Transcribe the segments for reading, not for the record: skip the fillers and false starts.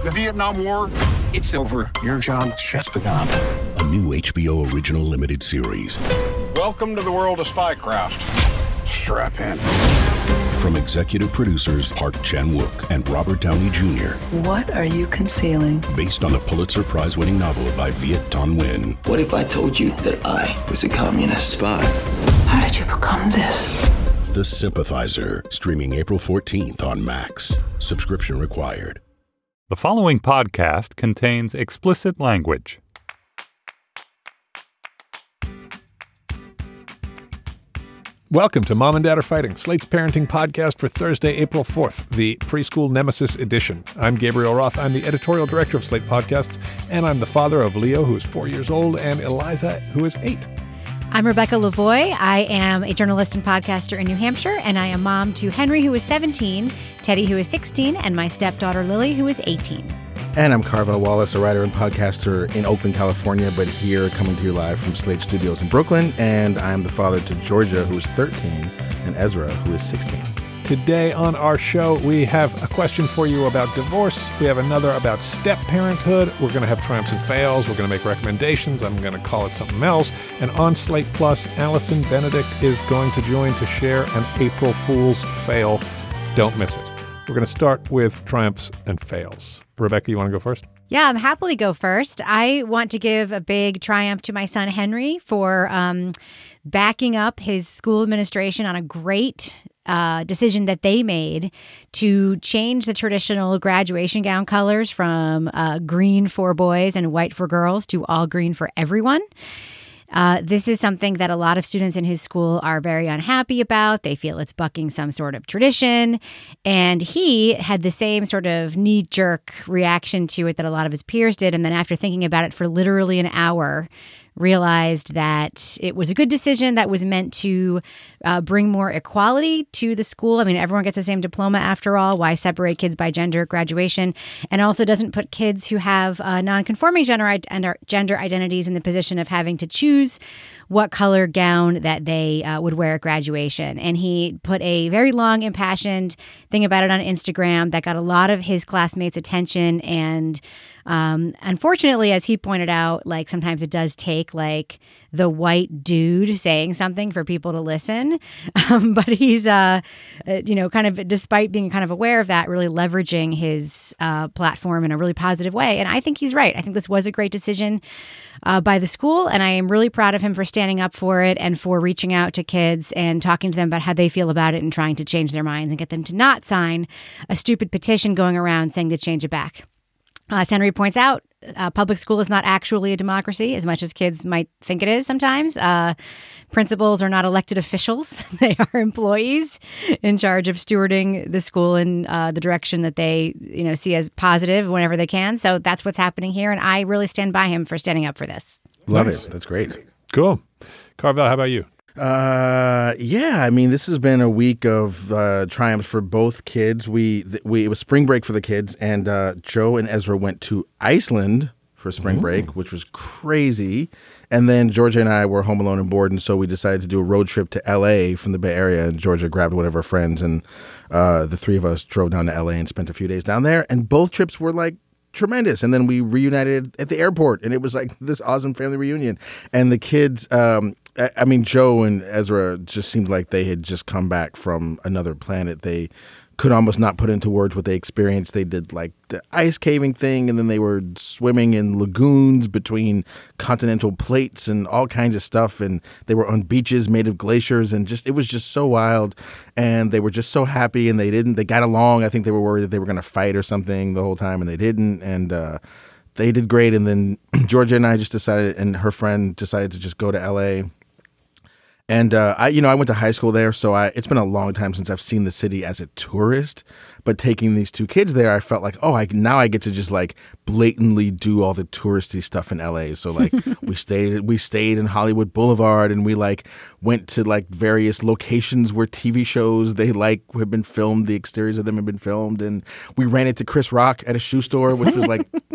The Vietnam War, it's over. Your job's just begun. A new HBO original limited series. Welcome to the world of spycraft. Strap in. From executive producers Park Chan-wook and Robert Downey Jr. What are you concealing? Based on the Pulitzer Prize-winning novel by Viet Thanh Nguyen. What if I told you that I was a communist spy? How did you become this? The Sympathizer, streaming April 14th on Max. Subscription required. The following podcast contains explicit language. Welcome to Mom and Dad Are Fighting, Slate's parenting podcast for Thursday, April 4th, the preschool nemesis edition. I'm Gabriel Roth. I'm the editorial director of Slate Podcasts, and I'm the father of Leo, who is 4 years old, and Eliza, who is 8. I'm Rebecca Lavoie. I am a journalist and podcaster in New Hampshire, and I am mom to Henry, who is 17, Teddy, who is 16, and my stepdaughter, Lily, who is 18. And I'm Carvel Wallace, a writer and podcaster in Oakland, California, but here coming to you live from Slate Studios in Brooklyn. And I'm the father to Georgia, who is 13, and Ezra, who is 16. Today on our show, we have a question for you about divorce. We have another about step-parenthood. We're going to have triumphs and fails. We're going to make recommendations. I'm going to call it something else. And on Slate Plus, Allison Benedict is going to join to share an April Fool's fail. Don't miss it. We're going to start with triumphs and fails. Rebecca, you want to go first? Yeah, I'm happily go first. I want to give a big triumph to my son, Henry, for backing up his school administration on a great decision that they made to change the traditional graduation gown colors from green for boys and white for girls to all green for everyone. This is something that a lot of students in his school are very unhappy about. They feel it's bucking some sort of tradition. And he had the same sort of knee-jerk reaction to it that a lot of his peers did. And then after thinking about it for literally an hour, realized that it was a good decision that was meant to bring more equality to the school. I mean, everyone gets the same diploma after all. Why separate kids by gender at graduation? And also doesn't put kids who have non-conforming gender identities in the position of having to choose what color gown that they would wear at graduation. And he put a very long, impassioned thing about it on Instagram that got a lot of his classmates' attention. And unfortunately, as he pointed out, like sometimes it does take like the white dude saying something for people to listen. But he's, kind of, despite being kind of aware of that, really leveraging his platform in a really positive way. And I think he's right. I think this was a great decision by the school. And I am really proud of him for standing up for it and for reaching out to kids and talking to them about how they feel about it and trying to change their minds and get them to not sign a stupid petition going around saying to change it back. As Henry points out, public school is not actually a democracy as much as kids might think it is sometimes. Principals are not elected officials. They are employees in charge of stewarding the school in the direction that they see as positive whenever they can. So that's what's happening here. And I really stand by him for standing up for this. Love it. That's great. Cool. Carvel, how about you? I mean, this has been a week of triumphs for both kids. It was spring break for the kids, and Joe and Ezra went to Iceland for spring break, which was crazy. And then Georgia and I were home alone and bored, and so we decided to do a road trip to L.A. from the Bay Area. And Georgia grabbed one of her friends, and the three of us drove down to L.A. and spent a few days down there. And both trips were like tremendous. And then we reunited at the airport, and it was like this awesome family reunion. And the kids, Joe and Ezra just seemed like they had just come back from another planet. They could almost not put into words what they experienced. They did like the ice caving thing, and then they were swimming in lagoons between continental plates and all kinds of stuff. And they were on beaches made of glaciers, and it was just so wild. And they were just so happy, and they got along. I think they were worried that they were going to fight or something the whole time, and they didn't. And they did great. And then Georgia and I just decided, and her friend decided to just go to L.A. And I went to high school there, so it's been a long time since I've seen the city as a tourist. But taking these two kids there, I felt like, now I get to just like blatantly do all the touristy stuff in LA. So like we stayed in Hollywood Boulevard, and we like went to like various locations where TV shows they like have been filmed, the exteriors of them have been filmed, and we ran into Chris Rock at a shoe store, which was like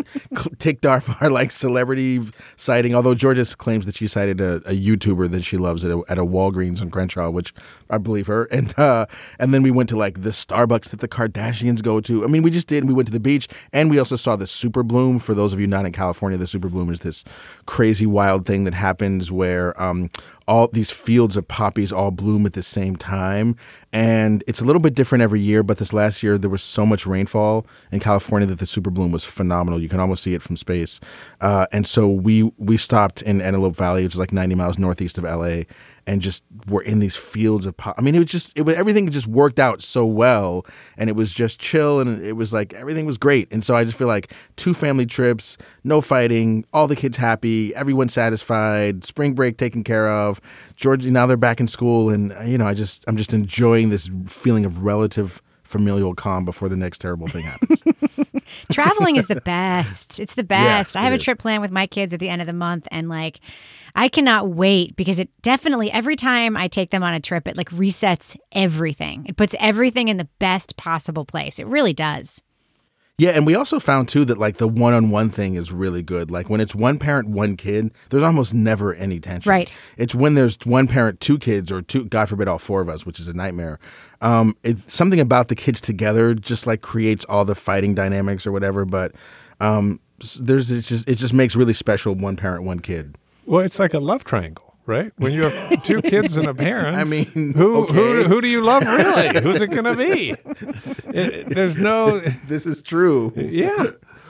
ticked off our like celebrity sighting. Although Georgia claims that she sighted a YouTuber that she loves at a Walgreens on Crenshaw, which I believe her. And then we went to like the Starbucks that the Kardashians go to. I mean, we just did. We went to the beach, and we also saw the Super Bloom. For those of you not in California, the Super Bloom is this crazy wild thing that happens where all these fields of poppies all bloom at the same time. And it's a little bit different every year, but this last year there was so much rainfall in California that the Super Bloom was phenomenal. You can almost see it from space. And so we stopped in Antelope Valley, which is like 90 miles northeast of LA, and just were in these fields of I mean, everything just worked out so well, and it was just chill, and it was like everything was great. And so I just feel like 2 family trips, no fighting, all the kids happy, everyone satisfied, spring break taken care of. Georgie, now they're back in school, and I'm just enjoying this feeling of relative familial calm before the next terrible thing happens. Traveling is the best. It's the best. Yeah, I have a is. trip planned with my kids at the end of the month, and like I cannot wait because it definitely, every time I take them on a trip, it like resets everything. It puts everything in the best possible place. It really does. Yeah, and we also found, too, that, like, the one-on-one thing is really good. Like, when it's one parent, one kid, there's almost never any tension. Right. It's when there's one parent, 2 kids, or 2, God forbid, all 4 of us, which is a nightmare. It's something about the kids together just, like, creates all the fighting dynamics or whatever, but it just makes really special one parent, one kid. Well, it's like a love triangle. Right? When you have 2 kids and a parent, I mean, who do you love really? Who's it going to be? There's no. This is true. Yeah.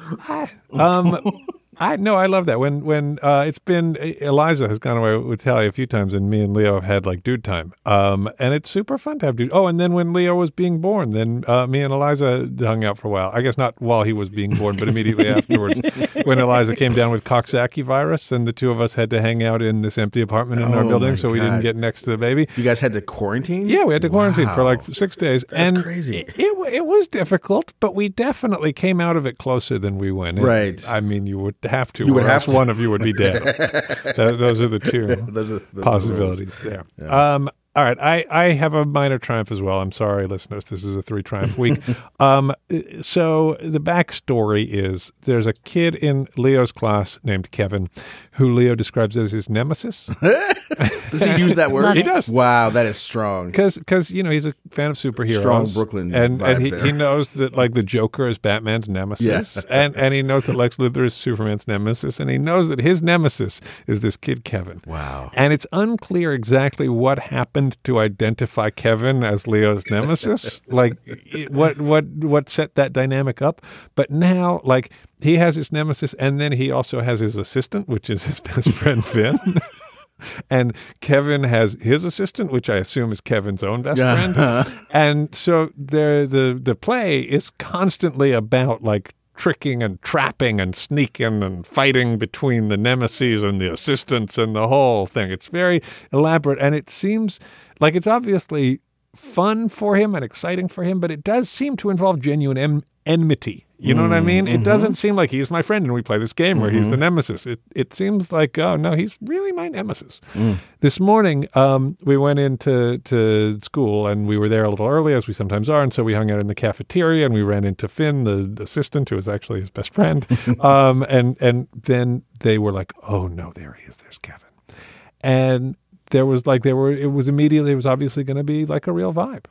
I love that. When it's been, Eliza has gone away with Tally a few times, and me and Leo have had like dude time. And it's super fun to have dude. Oh, and then when Leo was being born, then me and Eliza hung out for a while. I guess not while he was being born, but immediately afterwards, when Eliza came down with Coxsackie virus, and the 2 of us had to hang out in this empty apartment in our building, so we didn't get next to the baby. You guys had to quarantine? Yeah, we had to quarantine for like 6 days. That's crazy. It was difficult, but we definitely came out of it closer than we went in. Right. I mean, you would have to. You would or have else to. one of you would be dead. Those are the 2 those possibilities there. Yeah. All right, I have a minor triumph as well. I'm sorry, listeners. This is a 3-triumph week. So the backstory is there's a kid in Leo's class named Kevin who Leo describes as his nemesis. Does he use that word? Love He it. does. Wow, that is strong. Because he's a fan of superheroes. Strong Brooklyn and vibe there. he knows that like the Joker is Batman's nemesis. Yeah. and he knows that Lex Luthor is Superman's nemesis. And he knows that his nemesis is this kid Kevin. Wow. And it's unclear exactly what happened to identify Kevin as Leo's nemesis. Like what set that dynamic up. But now like he has his nemesis, and then he also has his assistant, which is his best friend Finn. And Kevin has his assistant, which I assume is Kevin's own best friend. And so the play is constantly about like tricking and trapping and sneaking and fighting between the nemesis and the assistants and the whole thing. It's very elaborate, and it seems like it's obviously fun for him and exciting for him, but it does seem to involve genuine enmity. You know what I mean? It doesn't seem like he's my friend and we play this game where he's the nemesis. It seems like, oh, no, he's really my nemesis. This morning, we went into school, and we were there a little early, as we sometimes are, and so we hung out in the cafeteria, and we ran into Finn, the assistant, who is actually his best friend. And then they were like, oh, no, there he is. There's Kevin. And it was obviously going to be like a real vibe.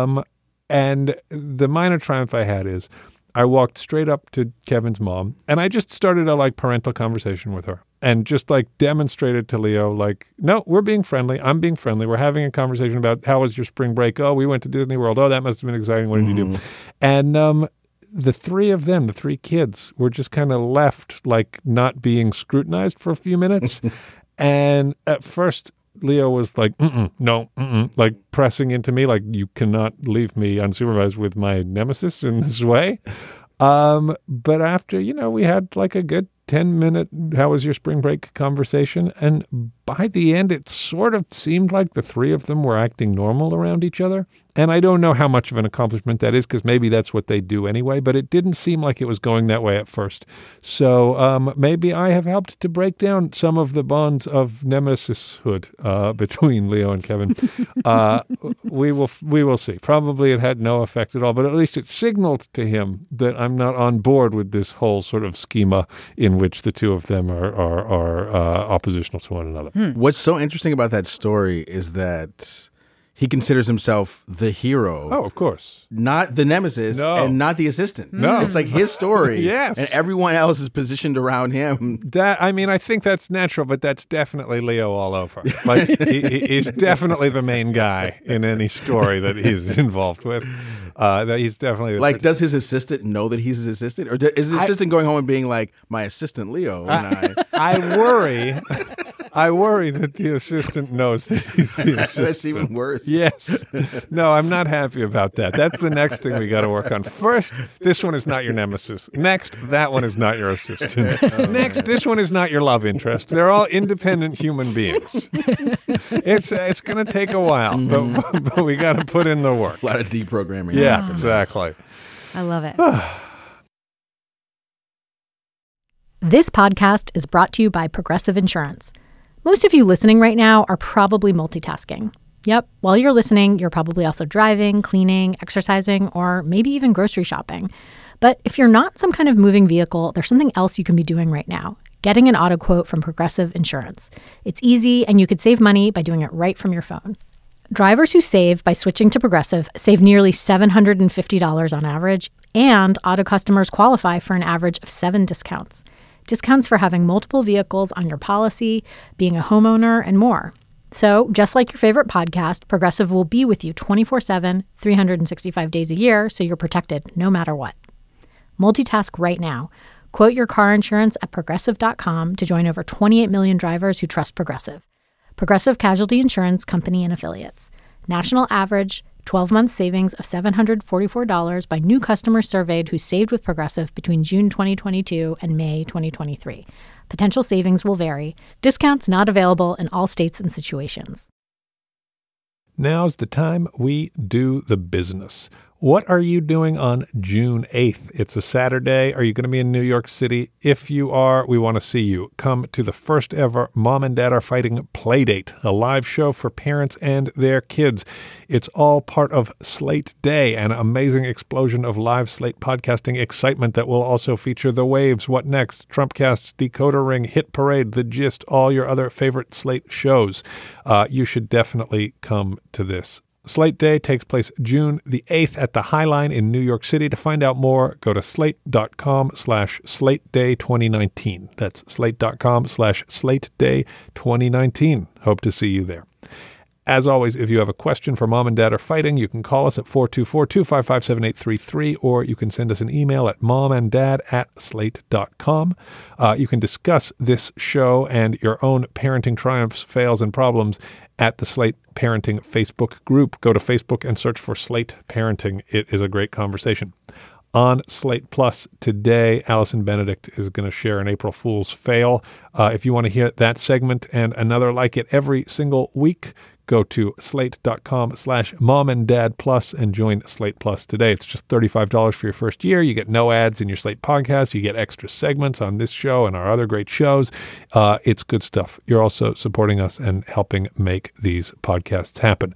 And the minor triumph I had is I walked straight up to Kevin's mom, and I just started a like parental conversation with her, and just like demonstrated to Leo, like, no, we're being friendly. I'm being friendly. We're having a conversation about how was your spring break? Oh, we went to Disney World. Oh, that must have been exciting. What did you do? And the 3 of them, the 3 kids, were just kind of left like not being scrutinized for a few minutes. And at first, Leo was like, like pressing into me, like, you cannot leave me unsupervised with my nemesis in this way. But after, we had like a good 10-minute, how was your spring break conversation? And by the end, it sort of seemed like the three of them were acting normal around each other. And I don't know how much of an accomplishment that is, because maybe that's what they do anyway, but it didn't seem like it was going that way at first. So maybe I have helped to break down some of the bonds of nemesishood between Leo and Kevin. We will see. Probably it had no effect at all, but at least it signaled to him that I'm not on board with this whole sort of schema in which the two of them are oppositional to one another. What's so interesting about that story is that he considers himself the hero. Oh, of course. Not the nemesis and not the assistant. No. It's like his story. Yes. And everyone else is positioned around him. I think that's natural, but that's definitely Leo all over. Like, he's definitely the main guy in any story that he's involved with. That he's definitely like, does his assistant know that he's his assistant, or is his assistant going home and being like, "My assistant Leo and I worry that the assistant knows that he's the assistant. That's even worse. Yes. No, I'm not happy about that. That's the next thing we got to work on. First, this one is not your nemesis. Next, that one is not your assistant. Next, this one is not your love interest. They're all independent human beings. It's going to take a while, but we got to put in the work. A lot of deprogramming. Yeah, exactly. I love it. This podcast is brought to you by Progressive Insurance. Most of you listening right now are probably multitasking. Yep, while you're listening, you're probably also driving, cleaning, exercising, or maybe even grocery shopping. But if you're not some kind of moving vehicle, there's something else you can be doing right now: getting an auto quote from Progressive Insurance. It's easy, and you could save money by doing it right from your phone. Drivers who save by switching to Progressive save nearly $750 on average, and auto customers qualify for an average of 7 discounts. Discounts for having multiple vehicles on your policy, being a homeowner, and more. So, just like your favorite podcast, Progressive will be with you 24/7, 365 days a year, so you're protected no matter what. Multitask right now. Quote your car insurance at Progressive.com to join over 28 million drivers who trust Progressive. Progressive Casualty Insurance Company and Affiliates. National average 12-month savings of $744 by new customers surveyed who saved with Progressive between June 2022 and May 2023. Potential savings will vary. Discounts not available in all states and situations. Now's the time we do the business. What are you doing on June 8th? It's a Saturday. Are you going to be in New York City? If you are, we want to see you. Come to the first ever Mom and Dad Are Fighting Playdate, a live show for parents and their kids. It's all part of Slate Day, an amazing explosion of live Slate podcasting excitement that will also feature The Waves, What Next, Trumpcast, Decoder Ring, Hit Parade, The Gist, all your other favorite Slate shows. You should definitely come to this. Slate Day takes place June the 8th at the High Line in New York City. To find out more, go to slate.com/slateday2019. That's slate.com/slateday2019. Hope to see you there. As always, if you have a question for Mom and Dad Are Fighting, you can call us at 424-255-7833, or you can send us an email at momanddad@slate.com. You can discuss this show and your own parenting triumphs, fails, and problems at the Slate Parenting Facebook group. Go to Facebook and search for Slate Parenting. It is a great conversation. On Slate Plus today, Allison Benedict is going to share an April Fool's fail. If you want to hear that segment and another like it every single week, go to slate.com/momanddadplus and join Slate Plus today. It's just $35 for your first year. You get no ads in your Slate podcast. You get extra segments on this show and our other great shows. It's good stuff. You're also supporting us and helping make these podcasts happen.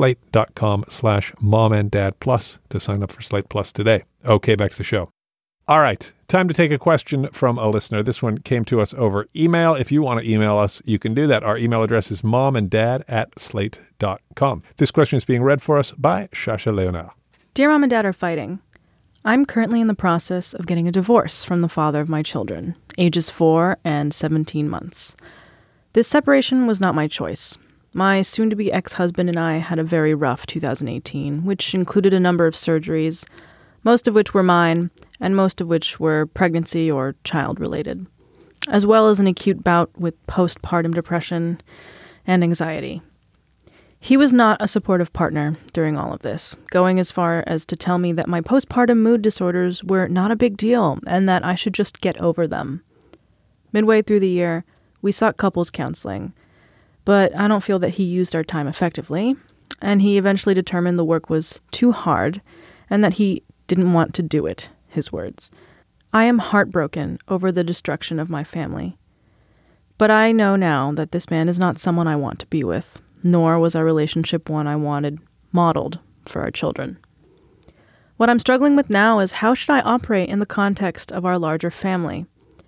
Slate.com/momanddadplus to sign up for Slate Plus today. Okay, back to the show. All right, time to take a question from a listener. This one came to us over email. If you want to email us, you can do that. Our email address is momanddad@slate.com. This question is being read for us by Shasha Leonard. Dear Mom and Dad Are Fighting, I'm currently in the process of getting a divorce from the father of my children, ages 4 and 17 months. This separation was not my choice. My soon-to-be ex-husband and I had a very rough 2018, which included a number of surgeries, most of which were mine, and most of which were pregnancy or child-related, as well as an acute bout with postpartum depression and anxiety. He was not a supportive partner during all of this, going as far as to tell me that my postpartum mood disorders were not a big deal and that I should just get over them. Midway through the year, we sought couples counseling, but I don't feel that he used our time effectively, and he eventually determined the work was too hard and that he didn't want to do it, his words. I am heartbroken over the destruction of my family. But I know now that this man is not someone I want to be with, nor was our relationship one I wanted modeled for our children. What I'm struggling with now is how should I operate in the context of our larger family?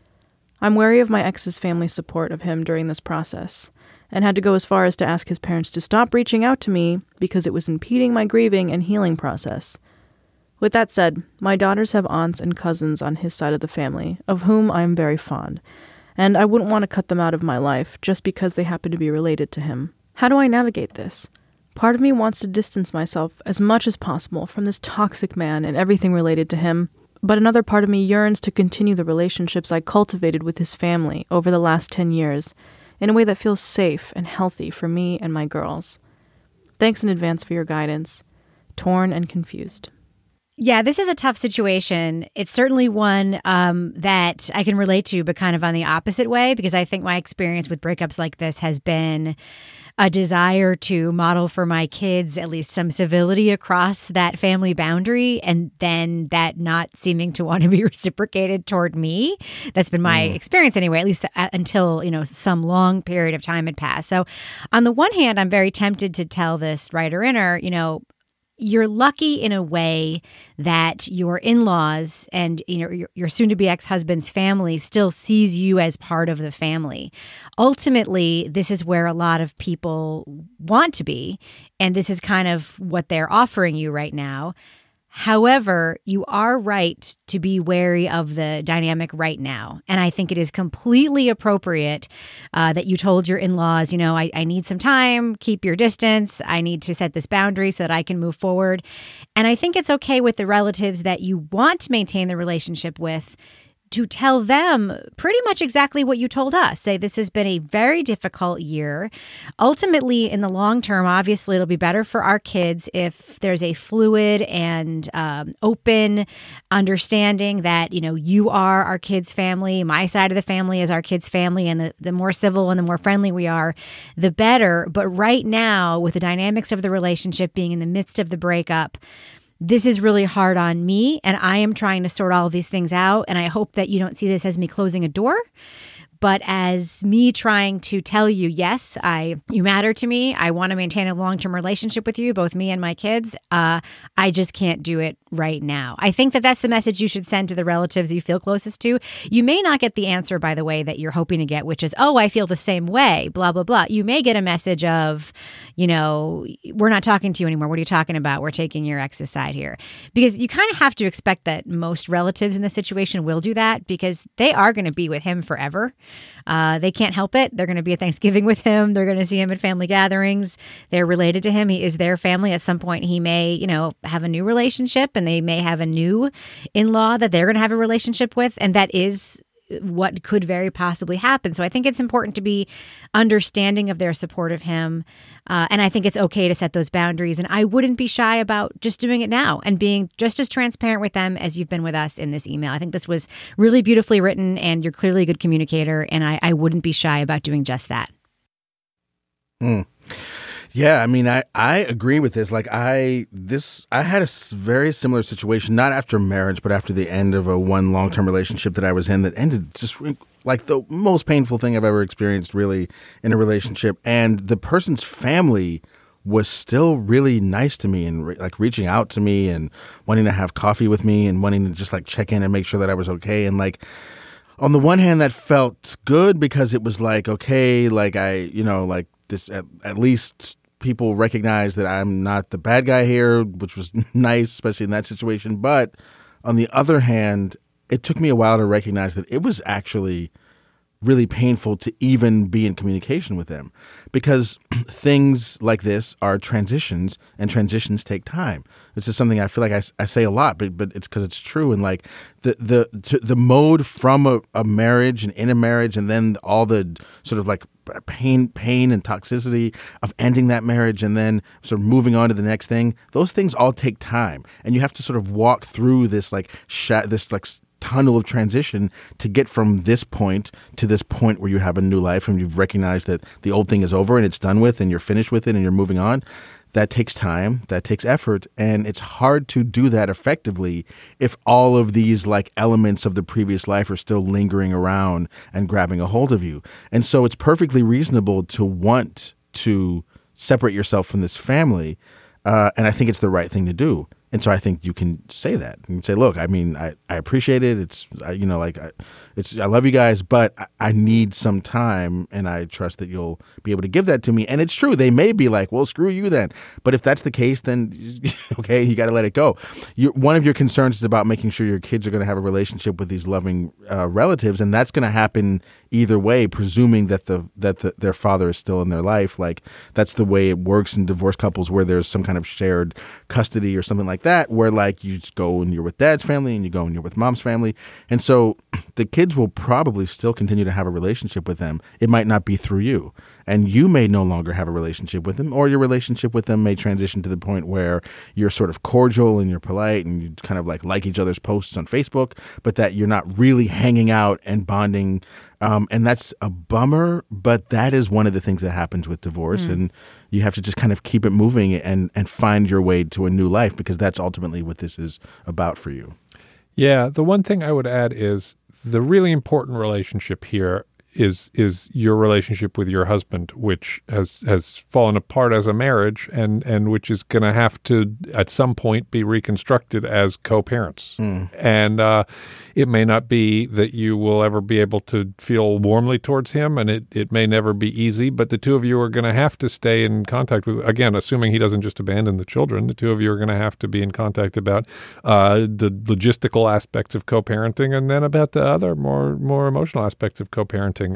I'm wary of my ex's family support of him during this process, and had to go as far as to ask his parents to stop reaching out to me because it was impeding my grieving and healing process. With that said, my daughters have aunts and cousins on his side of the family, of whom I am very fond, and I wouldn't want to cut them out of my life just because they happen to be related to him. How do I navigate this? Part of me wants to distance myself as much as possible from this toxic man and everything related to him, but another part of me yearns to continue the relationships I cultivated with his family over the last 10 years in a way that feels safe and healthy for me and my girls. Thanks in advance for your guidance. Torn and confused. Yeah, this is a tough situation. It's certainly one that I can relate to, but kind of on the opposite way, because I think my experience with breakups like this has been a desire to model for my kids at least some civility across that family boundary, and then that not seeming to want to be reciprocated toward me. That's been my experience anyway, at least until, some long period of time had passed. So on the one hand, I'm very tempted to tell this writer-inner, you're lucky in a way that your in-laws and your soon-to-be ex-husband's family still sees you as part of the family. Ultimately, this is where a lot of people want to be, and this is kind of what they're offering you right now. However, you are right to be wary of the dynamic right now. And I think it is completely appropriate that you told your in-laws, I need some time, keep your distance. I need to set this boundary so that I can move forward. And I think it's okay with the relatives that you want to maintain the relationship with to tell them pretty much exactly what you told us. Say, this has been a very difficult year. Ultimately, in the long term, obviously, it'll be better for our kids if there's a fluid and open understanding that, you are our kids' family. My side of the family is our kids' family. And the more civil and the more friendly we are, the better. But right now, with the dynamics of the relationship being in the midst of the breakup, this is really hard on me, and I am trying to sort all of these things out, and I hope that you don't see this as me closing a door, but as me trying to tell you, yes, you matter to me. I want to maintain a long-term relationship with you, both me and my kids. I just can't do it right now. I think that that's the message you should send to the relatives you feel closest to. You may not get the answer, by the way, that you're hoping to get, which is, oh, I feel the same way, blah, blah, blah. You may get a message of, we're not talking to you anymore. What are you talking about? We're taking your ex's side here. Because you kind of have to expect that most relatives in this situation will do that because they are going to be with him forever. They can't help it. They're going to be at Thanksgiving with him. They're going to see him at family gatherings. They're related to him. He is their family. At some point, he may, have a new relationship, and they may have a new in-law that they're going to have a relationship with. And that is what could very possibly happen. So I think it's important to be understanding of their support of him. And I think it's okay to set those boundaries. And I wouldn't be shy about just doing it now and being just as transparent with them as you've been with us in this email. I think this was really beautifully written, and you're clearly a good communicator. And I wouldn't be shy about doing just that. Yeah, I mean, I agree with this. Like, I had a very similar situation, not after marriage, but after the end of one long-term relationship that I was in that ended just like the most painful thing I've ever experienced, really, in a relationship. And the person's family was still really nice to me and reaching out to me and wanting to have coffee with me and wanting to just check in and make sure that I was okay. And on the one hand, that felt good because it was okay, this at least people recognize that I'm not the bad guy here, which was nice, especially in that situation. But on the other hand, it took me a while to recognize that it was actually really painful to even be in communication with them, because things like this are transitions, and transitions take time. This is something I feel like I say a lot, but it's because it's true. And the mode from a marriage and in a marriage, and then all the sort of pain and toxicity of ending that marriage and then sort of moving on to the next thing, those things all take time, and you have to sort of walk through this tunnel of transition to get from this point to this point where you have a new life and you've recognized that the old thing is over and it's done with and you're finished with it and you're moving on. That takes time, that takes effort, and it's hard to do that effectively if all of these like elements of the previous life are still lingering around and grabbing a hold of you. And so it's perfectly reasonable to want to separate yourself from this family, and I think it's the right thing to do. And so I think you can say that. You can say, look, I mean, I appreciate it. It's, I love you guys, but I need some time, and I trust that you'll be able to give that to me. And it's true. They may be like, well, screw you then. But if that's the case, then, okay, you got to let it go. One of your concerns is about making sure your kids are going to have a relationship with these loving relatives, and that's going to happen either way, presuming that their father is still in their life. Like, that's the way it works in divorced couples where there's some kind of shared custody or something like that, where like you just go and you're with dad's family and you go and you're with mom's family. And so the kids will probably still continue to have a relationship with them. It might not be through you, and you may no longer have a relationship with them, or your relationship with them may transition to the point where you're sort of cordial and you're polite and you kind of like each other's posts on Facebook, but that you're not really hanging out and bonding. And that's a bummer, but that is one of the things that happens with divorce. And you have to just kind of keep it moving and find your way to a new life, because that's ultimately what this is about for you. Yeah. The one thing I would add is the really important relationship here is your relationship with your husband, which has fallen apart as a marriage and which is going to have to at some point be reconstructed as co-parents. And it may not be that you will ever be able to feel warmly towards him, and it may never be easy, but the two of you are going to have to stay in contact with, again, assuming he doesn't just abandon the children, the two of you are going to have to be in contact about the logistical aspects of co-parenting, and then about the other more emotional aspects of co-parenting.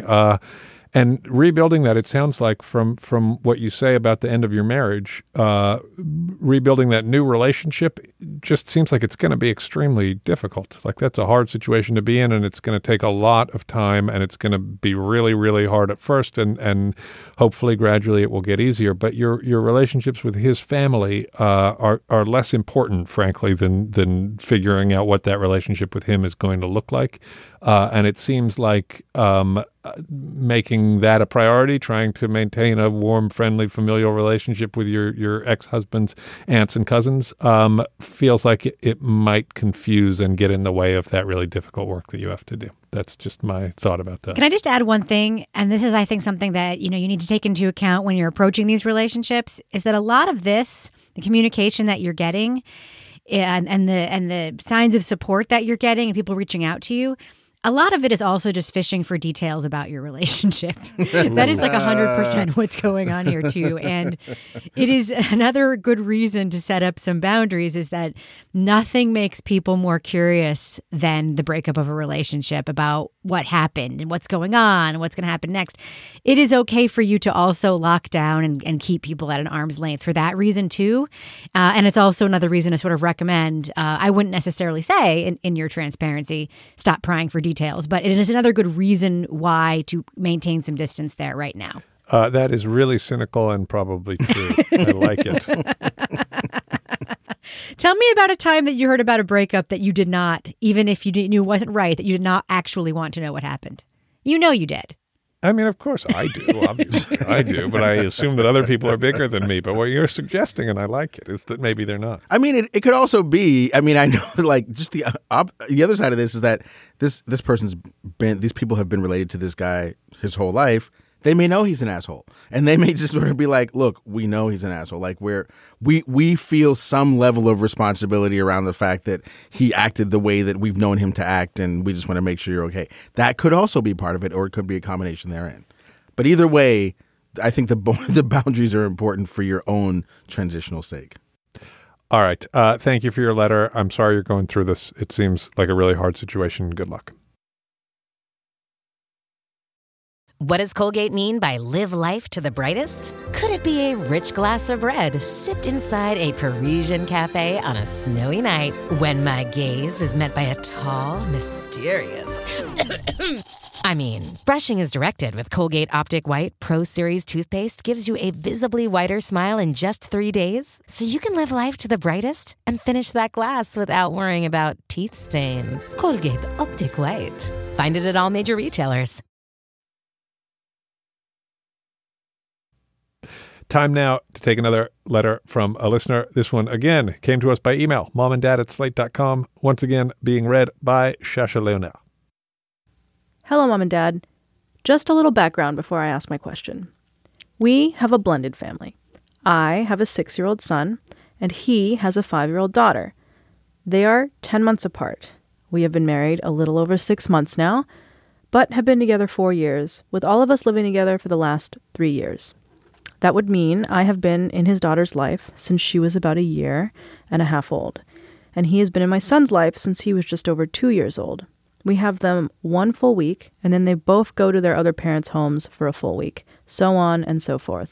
And rebuilding that, it sounds like from what you say about the end of your marriage, rebuilding that new relationship just seems like it's going to be extremely difficult. Like, that's a hard situation to be in, and it's going to take a lot of time, and it's going to be really, really hard at first, and hopefully gradually it will get easier. But your relationships with his family are less important, frankly, than figuring out what that relationship with him is going to look like. And it seems like making that a priority, trying to maintain a warm, friendly, familial relationship with your ex-husband's aunts and cousins feels like it might confuse and get in the way of that really difficult work that you have to do. That's just my thought about that. Can I just add one thing? And this is, I think, something that you need to take into account when you're approaching these relationships, is that a lot of this, the communication that you're getting and the signs of support that you're getting and people reaching out to you, a lot of it is also just fishing for details about your relationship. That is like 100% what's going on here too. And it is another good reason to set up some boundaries, is that nothing makes people more curious than the breakup of a relationship, about what happened and what's going on and what's going to happen next. It is okay for you to also lock down and keep people at an arm's length for that reason too. And it's also another reason to sort of recommend, I wouldn't necessarily say in your transparency, stop prying for details, but it is another good reason why to maintain some distance there right now. That is really cynical and probably true. I like it. Tell me about a time that you heard about a breakup that you did not, even if you knew wasn't right, that you did not actually want to know what happened. You know you did. I mean, of course I do. Obviously I do. But I assume that other people are bigger teen me. But what you're suggesting, and I like it, is that maybe they're not. I mean, it could also be, I mean, I know like just the other side of this is that this person's been, these people have been related to this guy his whole life. They may know he's an asshole, and they may just sort of be like, look, we know he's an asshole. Like we feel some level of responsibility around the fact that he acted the way that we've known him to act, and we just want to make sure you're okay. That could also be part of it, or it could be a combination therein. But either way, I think the boundaries are important for your own transitional sake. All right. Thank you for your letter. I'm sorry you're going through this. It seems like a really hard situation. Good luck. What does Colgate mean by live life to the brightest? Could it be a rich glass of red sipped inside a Parisian cafe on a snowy night when my gaze is met by a tall, mysterious I mean, brushing is directed with Colgate Optic White Pro Series toothpaste gives you a visibly whiter smile in just 3 days, so you can live life to the brightest and finish that glass without worrying about teeth stains. Colgate Optic White. Find it at all major retailers. Time now to take another letter from a listener. This one, again, came to us by email, momanddad@slate.com. Once again, being read by Shasha Leonel. Hello, Mom and Dad. Just a little background before I ask my question. We have a blended family. I have a 6-year-old son, and he has a 5-year-old daughter. They are 10 months apart. We have been married a little over 6 months now, but have been together 4 years, with all of us living together for the last 3 years. That would mean I have been in his daughter's life since she was about 1.5 years old, and he has been in my son's life since he was just over 2 years old. We have them 1 full week, and then they both go to their other parents' homes for a full week, so on and so forth.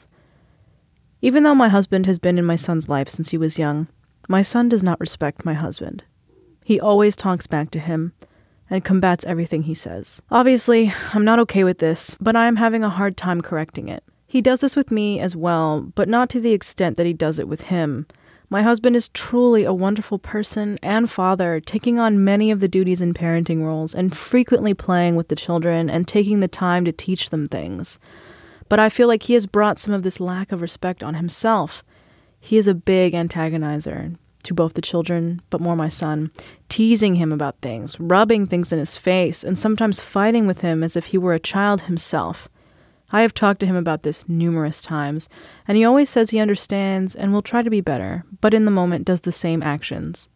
Even though my husband has been in my son's life since he was young, my son does not respect my husband. He always talks back to him and combats everything he says. Obviously, I'm not okay with this, but I am having a hard time correcting it. He does this with me as well, but not to the extent that he does it with him. My husband is truly a wonderful person and father, taking on many of the duties and parenting roles and frequently playing with the children and taking the time to teach them things. But I feel like he has brought some of this lack of respect on himself. He is a big antagonizer to both the children, but more my son, teasing him about things, rubbing things in his face, and sometimes fighting with him as if he were a child himself. I have talked to him about this numerous times, and he always says he understands and will try to be better, but in the moment does the same actions.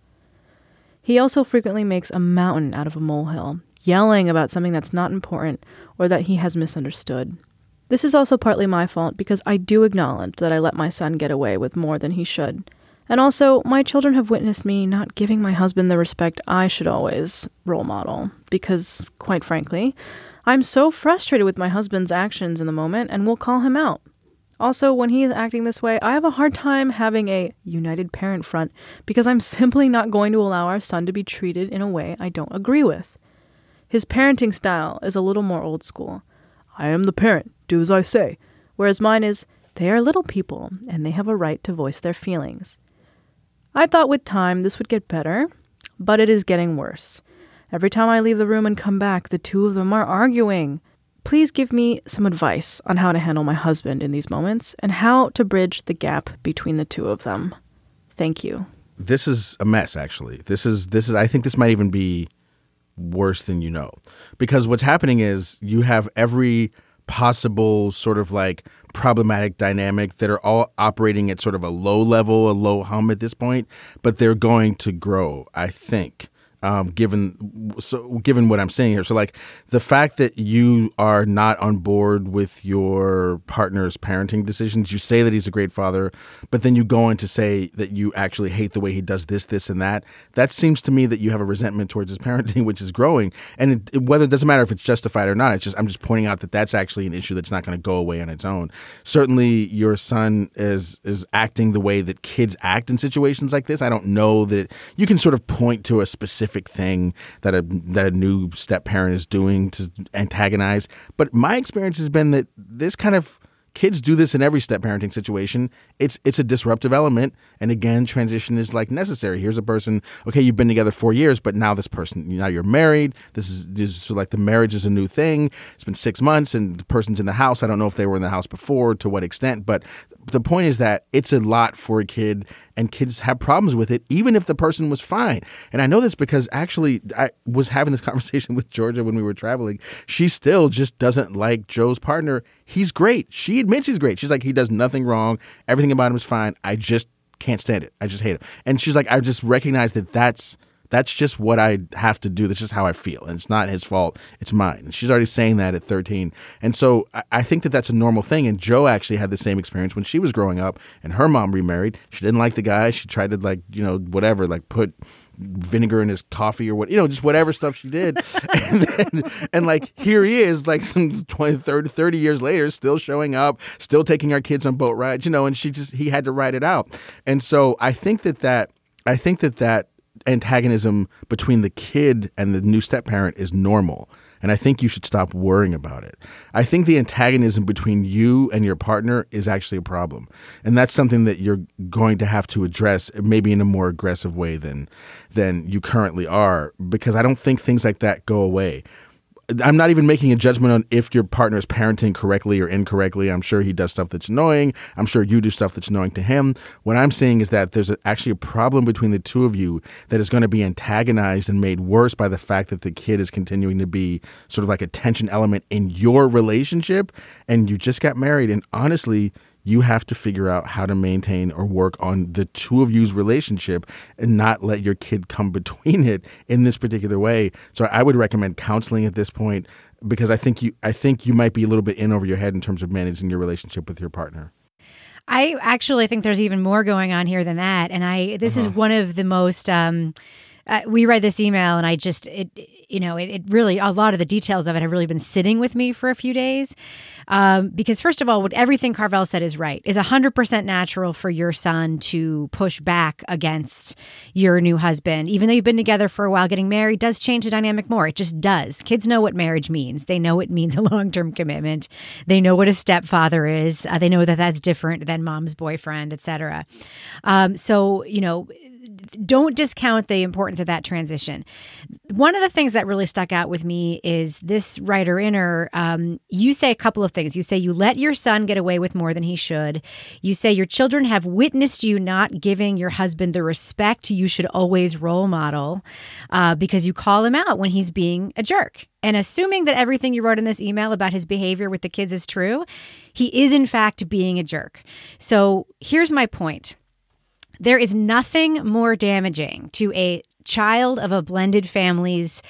He also frequently makes a mountain out of a molehill, yelling about something that's not important or that he has misunderstood. This is also partly my fault because I do acknowledge that I let my son get away with more than he should. And also, my children have witnessed me not giving my husband the respect I should always role model because, quite frankly, I'm so frustrated with my husband's actions in the moment and will call him out. Also, when he is acting this way, I have a hard time having a united parent front because I'm simply not going to allow our son to be treated in a way I don't agree with. His parenting style is a little more old school. I am the parent, do as I say, whereas mine is, they are little people and they have a right to voice their feelings. I thought with time this would get better, but it is getting worse. Every time I leave the room and come back, the two of them are arguing. Please give me some advice on how to handle my husband in these moments and how to bridge the gap between the two of them. Thank you. This is a mess, actually. This is. I think this might even be worse than you know. Because what's happening is you have every possible sort of like problematic dynamic that are all operating at sort of a low level, a low hum at this point, but they're going to grow, I think. Given what I'm saying here. So like the fact that you are not on board with your partner's parenting decisions, you say that he's a great father, but then you go on to say that you actually hate the way he does this, and that seems to me that you have a resentment towards his parenting, which is growing. And whether it doesn't matter if it's justified or not, I'm just pointing out that that's actually an issue that's not going to go away on its own. Certainly your son is acting the way that kids act in situations like this. I don't know that you can sort of point to a specific thing that a new step parent is doing to antagonize. But my experience has been that this kind of kids do this in every step parenting situation. It's a disruptive element. And again, transition is like necessary. Here's a person, okay, you've been together 4 years, but now now you're married. This is so like the marriage is a new thing. It's been 6 months and the person's in the house. I don't know if they were in the house before, to what extent, but the point is that it's a lot for a kid and kids have problems with it, even if the person was fine. And I know this because actually I was having this conversation with Georgia when we were traveling. She still just doesn't like Joe's partner. He's great. She admits he's great. She's like, he does nothing wrong. Everything about him is fine. I just can't stand it. I just hate him. And she's like, I just recognize that that's just what I have to do. That's just how I feel. And it's not his fault. It's mine. And she's already saying that at 13. And so I think that that's a normal thing. And Joe actually had the same experience when she was growing up and her mom remarried. She didn't like the guy. She tried to whatever, put vinegar in his coffee or just whatever stuff she did. and like, here he is, like some 20, 30 years later, still showing up, still taking our kids on boat rides, and he had to ride it out. And so I think that antagonism between the kid and the new step parent is normal. And I think you should stop worrying about it. I think the antagonism between you and your partner is actually a problem. And that's something that you're going to have to address, maybe in a more aggressive way than you currently are, because I don't think things like that go away. I'm not even making a judgment on if your partner is parenting correctly or incorrectly. I'm sure he does stuff that's annoying. I'm sure you do stuff that's annoying to him. What I'm saying is that there's actually a problem between the two of you that is going to be antagonized and made worse by the fact that the kid is continuing to be sort of like a tension element in your relationship, and you just got married. And honestly, you have to figure out how to maintain or work on the two of you's relationship and not let your kid come between it in this particular way. So I would recommend counseling at this point, because I think you might be a little bit in over your head in terms of managing your relationship with your partner. I actually think there's even more going on here than that. And this is one of the most, we read this email and it really, a lot of the details of it have really been sitting with me for a few days. Because first of all, everything Carvel said is right. It's 100% natural for your son to push back against your new husband. Even though you've been together for a while, getting married does change the dynamic more. It just does. Kids know what marriage means. They know it means a long-term commitment. They know what a stepfather is. They know that that's different than mom's boyfriend, etc. Don't discount the importance of that transition. One of the things that really stuck out with me is this writer inner. You say a couple of things. You say you let your son get away with more than he should. You say your children have witnessed you not giving your husband the respect you should always role model because you call him out when he's being a jerk. And assuming that everything you wrote in this email about his behavior with the kids is true, he is in fact being a jerk. So here's my point. There is nothing more damaging to a child of a blended family's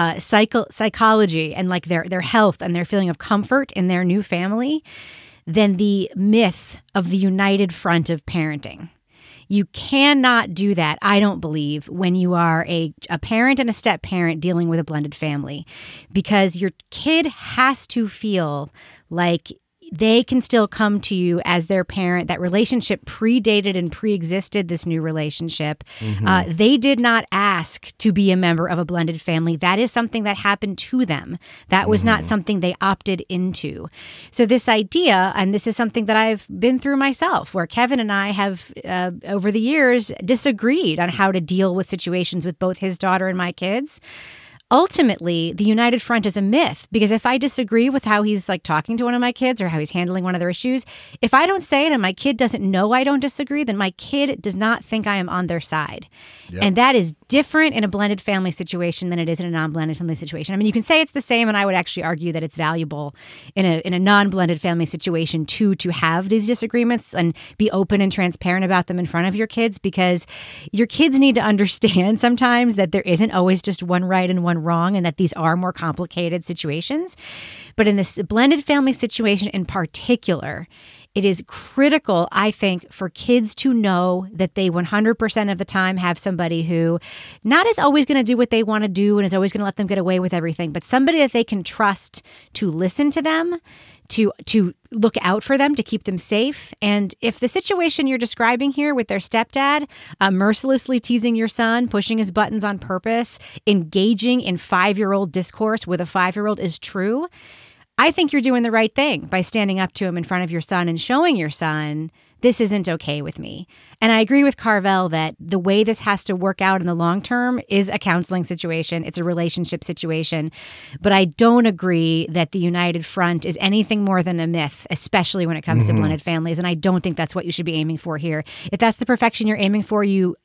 psychology and like their health and their feeling of comfort in their new family than the myth of the united front of parenting. You cannot do that, I don't believe, when you are a parent and a step parent dealing with a blended family, because your kid has to feel like they can still come to you as their parent. That relationship predated and pre-existed this new relationship. Mm-hmm. They did not ask to be a member of a blended family. That is something that happened to them. That was not something they opted into. So this idea, and this is something that I've been through myself, where Kevin and I have, over the years, disagreed on how to deal with situations with both his daughter and my kids. Ultimately, the united front is a myth, because if I disagree with how he's like talking to one of my kids or how he's handling one of their issues, if I don't say it and my kid doesn't know I don't disagree, then my kid does not think I am on their side. Yep. And that is different in a blended family situation than it is in a non-blended family situation. I mean, you can say it's the same, and I would actually argue that it's valuable in a non-blended family situation to have these disagreements and be open and transparent about them in front of your kids, because your kids need to understand sometimes that there isn't always just one right and one wrong, and that these are more complicated situations. But in this blended family situation in particular, it is critical, I think, for kids to know that they 100% of the time have somebody who not is always going to do what they want to do and is always going to let them get away with everything, but somebody that they can trust to listen to them, to look out for them, to keep them safe. And if the situation you're describing here with their stepdad, mercilessly teasing your son, pushing his buttons on purpose, engaging in 5-year-old discourse with a 5-year-old is true, I think you're doing the right thing by standing up to him in front of your son and showing your son, this isn't okay with me. And I agree with Carvel that the way this has to work out in the long term is a counseling situation. It's a relationship situation. But I don't agree that the united front is anything more than a myth, especially when it comes to blended families. And I don't think that's what you should be aiming for here. If that's the perfection you're aiming for, you're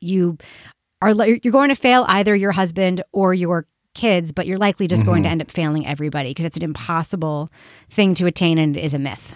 going to fail either your husband or your kids, but you're likely just going to end up failing everybody, because it's an impossible thing to attain, and it is a myth.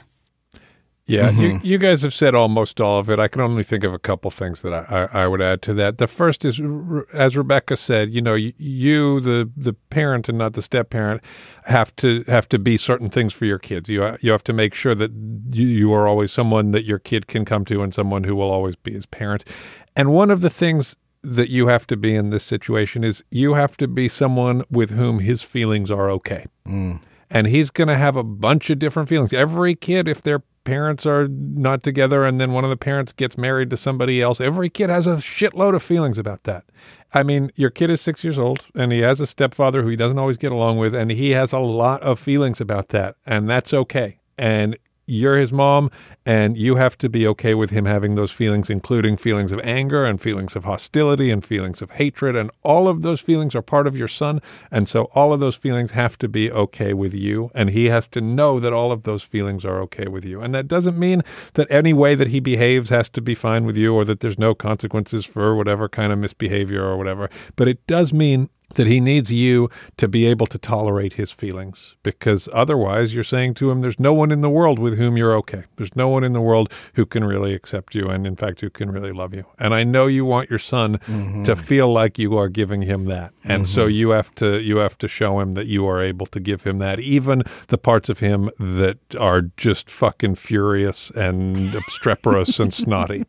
Yeah, you guys have said almost all of it. I can only think of a couple things that I would add to that. The first is, as Rebecca said, you the parent and not the step parent, have to be certain things for your kids. You have to make sure that you are always someone that your kid can come to and someone who will always be his parent. And one of the things that you have to be in this situation is you have to be someone with whom his feelings are okay. And he's going to have a bunch of different feelings. Every kid, if their parents are not together and then one of the parents gets married to somebody else, every kid has a shitload of feelings about that. I mean, your kid is 6 years old and he has a stepfather who he doesn't always get along with, and he has a lot of feelings about that, and that's okay. And you're his mom, and you have to be okay with him having those feelings, including feelings of anger and feelings of hostility and feelings of hatred. And all of those feelings are part of your son. And so all of those feelings have to be okay with you. And he has to know that all of those feelings are okay with you. And that doesn't mean that any way that he behaves has to be fine with you, or that there's no consequences for whatever kind of misbehavior or whatever. But it does mean that he needs you to be able to tolerate his feelings, because otherwise you're saying to him, there's no one in the world with whom you're okay. There's no one in the world who can really accept you and, in fact, who can really love you. And I know you want your son to feel like you are giving him that. And so you have to show him that you are able to give him that, even the parts of him that are just fucking furious and obstreperous and snotty.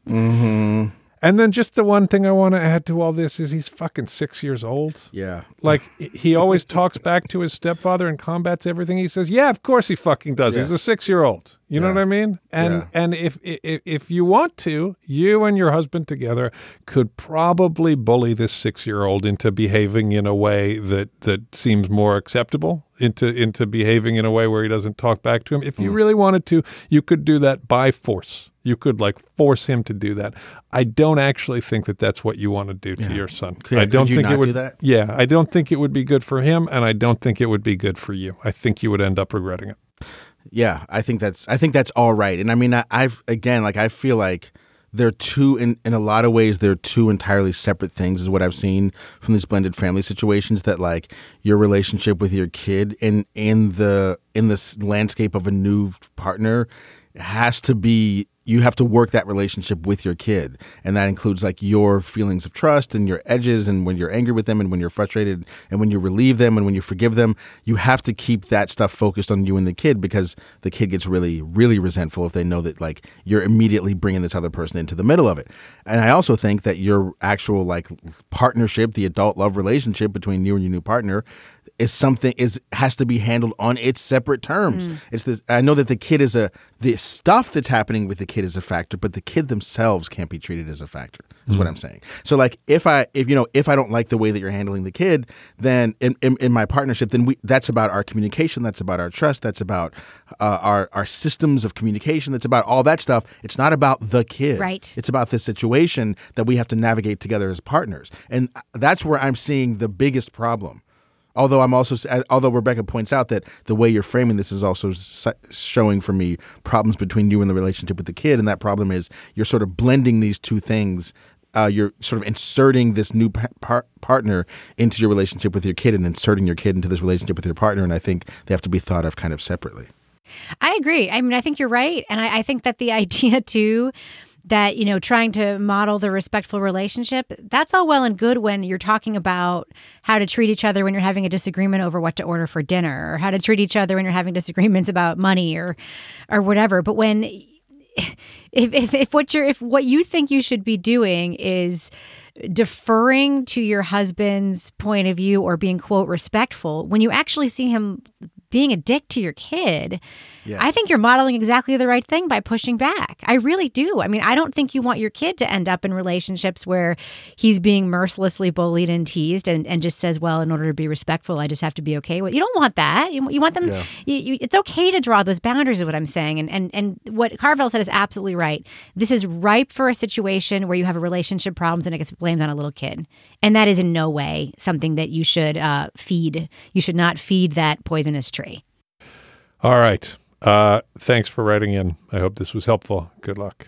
And then just the one thing I want to add to all this is he's fucking 6 years old. Yeah. Like, he always talks back to his stepfather and combats everything. He says, yeah, of course he fucking does. He's a 6-year-old. You know what I mean? And if you want to, you and your husband together could probably bully this 6-year-old into behaving in a way that seems more acceptable, into behaving in a way where he doesn't talk back to him. If you really wanted to, you could do that by force. You could force him to do that. I don't actually think that that's what you want to do to your son. I don't think it would do that. Yeah, I don't think it would be good for him, and I don't think it would be good for you. I think you would end up regretting it. Yeah, I think that's all right. And I mean, I feel like they're two in a lot of ways. They're two entirely separate things, is what I've seen from these blended family situations. That your relationship with your kid in this landscape of a new partner has to be. You have to work that relationship with your kid. And that includes your feelings of trust and your edges, and when you're angry with them and when you're frustrated and when you relieve them and when you forgive them. You have to keep that stuff focused on you and the kid, because the kid gets really, really resentful if they know that you're immediately bringing this other person into the middle of it. And I also think that your actual partnership, the adult love relationship between you and your new partner, has to be handled on its separate terms. It's this. I know that the stuff that's happening with the kid is a factor, but the kid themselves can't be treated as a factor. Is what I'm saying. So if I don't like the way that you're handling the kid, then in my partnership, then that's about our communication, that's about our trust, that's about our systems of communication, that's about all that stuff. It's not about the kid. Right. It's about the situation that we have to navigate together as partners, and that's where I'm seeing the biggest problem. Although Rebecca points out that the way you're framing this is also showing for me problems between you and the relationship with the kid, and that problem is you're sort of blending these two things. You're sort of inserting this new partner into your relationship with your kid, and inserting your kid into this relationship with your partner, and I think they have to be thought of kind of separately. I agree. I mean, I think you're right, and I think that the idea too that, trying to model the respectful relationship, that's all well and good when you're talking about how to treat each other when you're having a disagreement over what to order for dinner, or how to treat each other when you're having disagreements about money or whatever. But when if what you think you should be doing is deferring to your husband's point of view or being, quote, respectful, when you actually see him being a dick to your kid, yes, I think you're modeling exactly the right thing by pushing back. I really do. I mean, I don't think you want your kid to end up in relationships where he's being mercilessly bullied and teased and just says, well, in order to be respectful, I just have to be okay with it. You don't want that. You want them. Yeah. It's okay to draw those boundaries is what I'm saying. And what Carvel said is absolutely right. This is ripe for a situation where you have a relationship problems and it gets blamed on a little kid. And that is in no way something that you should feed. You should not feed that poisonous tree. All right. Thanks for writing in. I hope this was helpful. Good luck.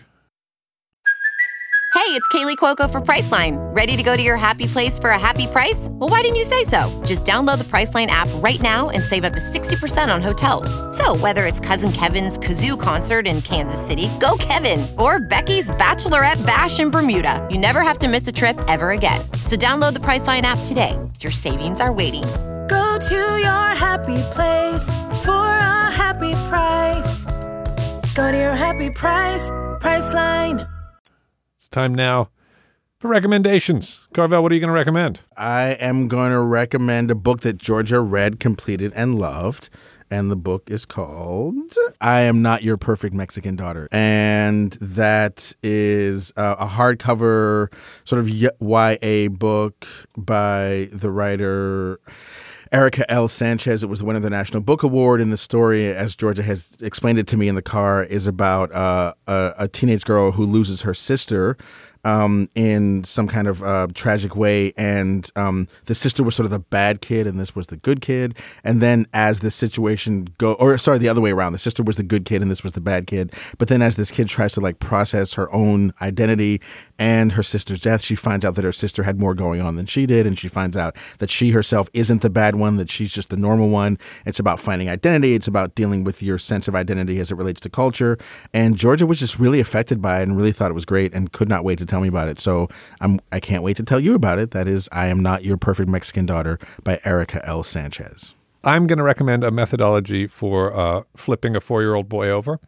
Hey, it's Kaylee Cuoco for Priceline. Ready to go to your happy place for a happy price? Well, why didn't you say so? Just download the Priceline app right now and save up to 60% on hotels. So whether it's Cousin Kevin's Kazoo Concert in Kansas City, go Kevin, or Becky's Bachelorette Bash in Bermuda, you never have to miss a trip ever again. So download the Priceline app today. Your savings are waiting. Go to your happy place for a happy price. Go to your happy price, Priceline. It's time now Recommendations. Carvel, what are you going to recommend? I am going to recommend a book that Georgia read, completed, and loved. And the book is called I Am Not Your Perfect Mexican Daughter. And that is a hardcover sort of YA book by the writer Erica L. Sanchez. It was the winner of the National Book Award. And the story, as Georgia has explained it to me in the car, is about a teenage girl who loses her sister in some kind of tragic way. And the sister was sort of the bad kid and this was the good kid. And then as the situation the other way around, the sister was the good kid and this was the bad kid. But then as this kid tries to like process her own identity and her sister's death, she finds out that her sister had more going on than she did. And she finds out that she herself isn't the bad one, that she's just the normal one. It's about finding identity. It's about dealing with your sense of identity as it relates to culture. And Georgia was just really affected by it and really thought it was great and could not wait to tell me about it. So I can't wait to tell you about it. That is I Am Not Your Perfect Mexican Daughter by Erica L. Sanchez. I'm going to recommend a methodology for flipping a 4-year-old boy over.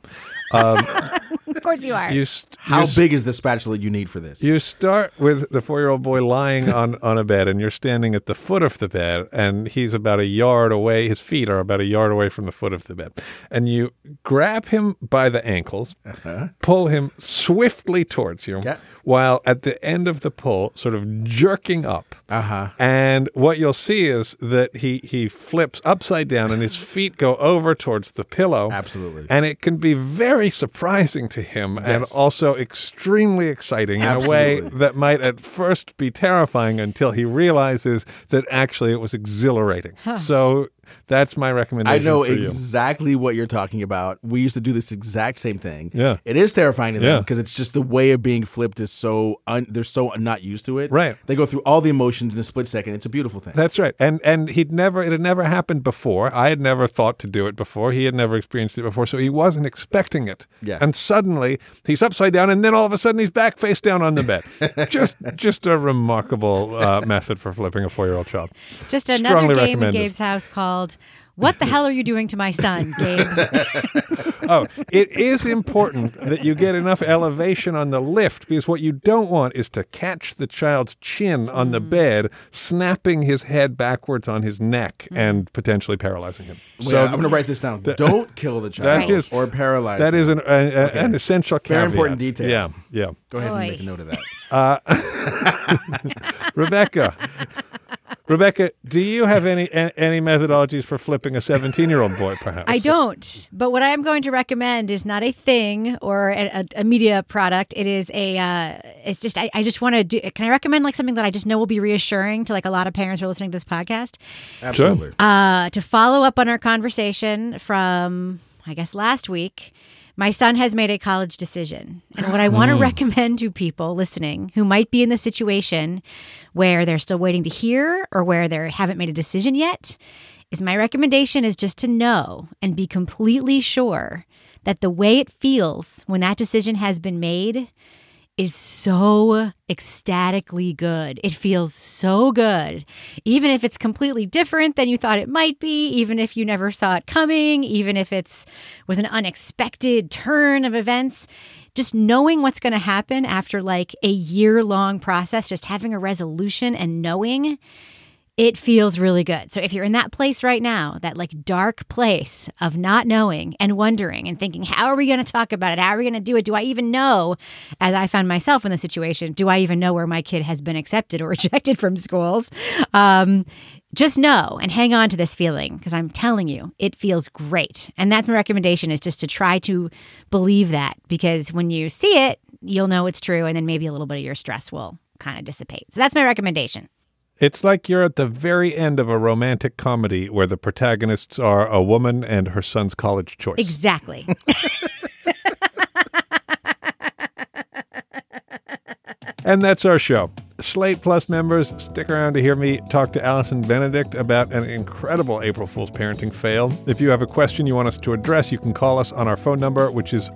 Of course you are. How big is the spatula you need for this? You start with the 4-year-old boy lying on a bed, and you're standing at the foot of the bed, and he's about a yard away. His feet are about a yard away from the foot of the bed. And you grab him by the ankles, pull him swiftly towards you, while at the end of the pull, sort of jerking up. And what you'll see is that he flips upside down, and his feet go over towards the pillow. Absolutely. And it can be very surprising to him and also extremely exciting in a way that might at first be terrifying until he realizes that actually it was exhilarating. So that's my recommendation. I know for exactly what you're talking about. We used to do this exact same thing. Yeah. It is terrifying to them because it's just the way of being flipped is they're so not used to it. Right. They go through all the emotions in a split second. It's a beautiful thing. That's right. And it had never happened before. I had never thought to do it before. He had never experienced it before. So he wasn't expecting it. Yeah. And suddenly he's upside down and then all of a sudden he's back face down on the bed. just a remarkable method for flipping a 4-year-old child. Just another game in Gabe's house called What the Hell Are You Doing to My Son, Gabe? It is important that you get enough elevation on the lift because what you don't want is to catch the child's chin on the bed, snapping his head backwards on his neck and potentially paralyzing him. So I'm going to write this down. Don't kill the child or paralyze That him. is an essential caveat. Very important detail. Yeah. Go ahead and make a note of that. Rebecca, do you have any methodologies for flipping a 17-year-old boy, perhaps? I don't. But what I am going to recommend is not a thing or a media product. It is it's just, I just want to do, can I recommend like something that I just know will be reassuring to like a lot of parents who are listening to this podcast? Absolutely. To follow up on our conversation from, I guess, last week, my son has made a college decision. And what I want to recommend to people listening who might be in the situation where they're still waiting to hear or where they haven't made a decision yet is my recommendation is just to know and be completely sure that the way it feels when that decision has been made is so ecstatically good. It feels so good. Even if it's completely different than you thought it might be, even if you never saw it coming, even if was an unexpected turn of events, just knowing what's going to happen after like a year-long process, just having a resolution and knowing, it feels really good. So if you're in that place right now, that like dark place of not knowing and wondering and thinking, how are we going to talk about it? How are we going to do it? Do I even know, as I found myself in the situation, do I even know where my kid has been accepted or rejected from schools? Just know and hang on to this feeling because I'm telling you, it feels great. And that's my recommendation is just to try to believe that because when you see it, you'll know it's true and then maybe a little bit of your stress will kind of dissipate. So that's my recommendation. It's like you're at the very end of a romantic comedy where the protagonists are a woman and her son's college choice. Exactly. And that's our show. Slate Plus members, stick around to hear me talk to Allison Benedict about an incredible April Fool's parenting fail. If you have a question you want us to address, you can call us on our phone number, which is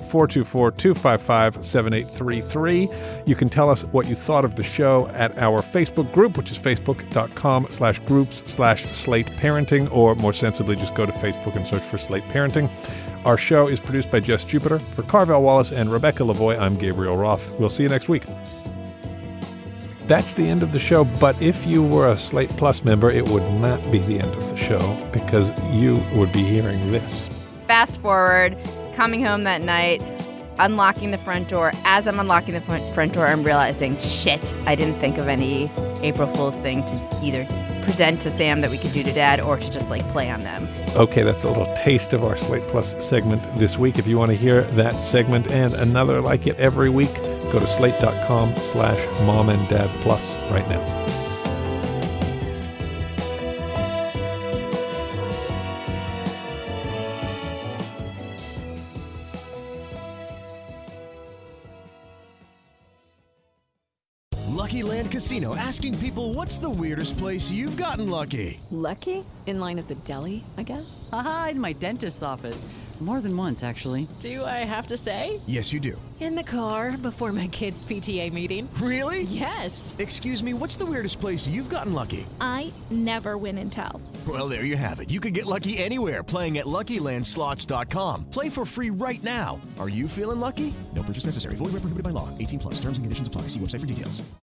424-255-7833. You can tell us what you thought of the show at our Facebook group, which is facebook.com/groups/Slate Parenting, or more sensibly, just go to Facebook and search for Slate Parenting. Our show is produced by Jess Jupiter. For Carvel Wallace and Rebecca Lavoie, I'm Gabriel Roth. We'll see you next week. That's the end of the show, but if you were a Slate Plus member, it would not be the end of the show because you would be hearing this. Fast forward, coming home that night, unlocking the front door. As I'm unlocking the front door, I'm realizing, shit, I didn't think of any April Fool's thing to either present to Sam that we could do to Dad or to just like play on them. Okay, that's a little taste of our Slate Plus segment this week. If you want to hear that segment and another like it every week, go to slate.com/momanddadplus right now. Lucky Land Casino, asking people, what's the weirdest place you've gotten lucky? Lucky? In line at the deli, I guess? Aha, in my dentist's office. More than once, actually. Do I have to say? Yes, you do. In the car before my kids' PTA meeting. Really? Yes. Excuse me, what's the weirdest place you've gotten lucky? I never win and tell. Well, there you have it. You can get lucky anywhere, playing at LuckyLandSlots.com. Play for free right now. Are you feeling lucky? No purchase necessary. Void where prohibited by law. 18+. Terms and conditions apply. See website for details.